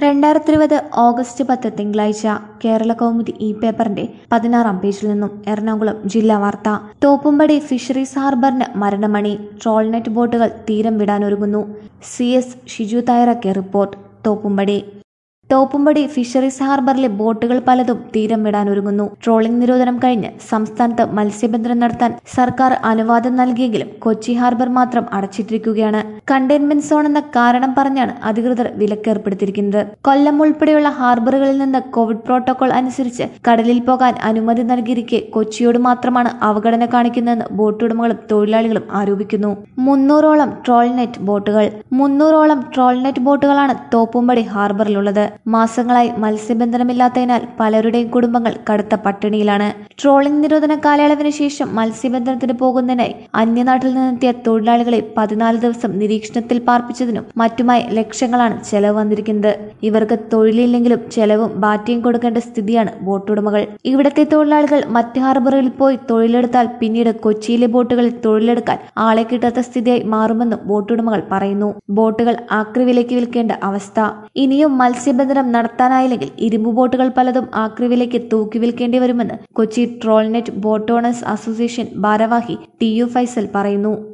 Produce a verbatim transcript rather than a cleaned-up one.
രണ്ടായിരത്തി ഇരുപത് ഓഗസ്റ്റ് പത്ത് തിങ്കളാഴ്ച കേരള കൗമുദി ഈ പേപ്പറിന്റെ പതിനാറാം പേജിൽ നിന്നും എറണാകുളം ജില്ലാ വാർത്ത. തോപ്പുംപടി ഫിഷറീസ് ഹാർബറിന് മരണമണി, ട്രോൾനെറ്റ് ബോട്ടുകൾ തീരം വിടാനൊരുങ്ങുന്നു. സി എസ് ഷിജു തയ്യാറാക്കിയ റിപ്പോർട്ട്. തോപ്പുംപടി തോപ്പുംപടി ഫിഷറീസ് ഹാർബറിലെ ബോട്ടുകൾ പലതും തീരം വിടാനൊരുങ്ങുന്നു. ട്രോളിംഗ് നിരോധനം കഴിഞ്ഞ് സംസ്ഥാനത്ത് മത്സ്യബന്ധനം നടത്താൻ സർക്കാർ അനുവാദം നൽകിയെങ്കിലും കൊച്ചി ഹാർബർ മാത്രം അടച്ചിട്ടിരിക്കുകയാണ്. കണ്ടെയ്ൻമെന്റ് സോൺ എന്ന കാരണം പറഞ്ഞാണ് അധികൃതർ വിലക്കേർപ്പെടുത്തിയിരിക്കുന്നത്. കൊല്ലം ഉൾപ്പെടെയുള്ള ഹാർബറുകളിൽ നിന്ന് കോവിഡ് പ്രോട്ടോകോൾ അനുസരിച്ച് കടലിൽ പോകാൻ അനുമതി നൽകിയിരിക്കെ കൊച്ചിയോട് മാത്രമാണ് അവഗണന കാണിക്കുന്നതെന്ന് ബോട്ടുടമകളും തൊഴിലാളികളും ആരോപിക്കുന്നു. മുന്നൂറോളം ട്രോൾനെറ്റ് ബോട്ടുകൾ മുന്നൂറോളം ട്രോൾനെറ്റ് ബോട്ടുകളാണ് തോപ്പുംപടി ഹാർബറിലുള്ളത്. മാസങ്ങളായി മത്സ്യബന്ധനമില്ലാത്തതിനാൽ പലരുടെയും കുടുംബങ്ങൾ കടുത്ത പട്ടിണിയിലാണ്. ട്രോളിംഗ് നിരോധന കാലയളവിന് ശേഷം മത്സ്യബന്ധനത്തിന് പോകുന്നതിനായി അന്യനാട്ടിൽ നിന്നെത്തിയ തൊഴിലാളികളെ പതിനാല് ദിവസം നിരീക്ഷണത്തിൽ പാർപ്പിച്ചതിനും മറ്റുമായി ലക്ഷങ്ങളാണ് ചെലവ് വന്നിരിക്കുന്നത്. ഇവർക്ക് തൊഴിലില്ലെങ്കിലും ചെലവും ബാറ്റയും കൊടുക്കേണ്ട സ്ഥിതിയാണ് ബോട്ടുടമകൾ. ഇവിടത്തെ തൊഴിലാളികൾ മറ്റ് ഹാർബറുകളിൽ പോയി തൊഴിലെടുത്താൽ പിന്നീട് കൊച്ചിയിലെ ബോട്ടുകളിൽ തൊഴിലെടുക്കാൻ ആളെ കിട്ടാത്ത സ്ഥിതിയായി മാറുമെന്നും ബോട്ടുടമകൾ പറയുന്നു. ബോട്ടുകൾ ആക്രി വിലയ്ക്ക് വിൽക്കേണ്ട അവസ്ഥ. ഇനിയും മത്സ്യബന്ധനം നടത്താനായില്ലെങ്കിൽ ഇരുമ്പ് ബോട്ടുകൾ പലതും ആക്രി വിലയ്ക്ക് തൂക്കി വിൽക്കേണ്ടി വരുമെന്ന് Kochi trawlnet boat owners association ഭാരവാഹി ടി യു ഫൈസൽ പറയുന്നു.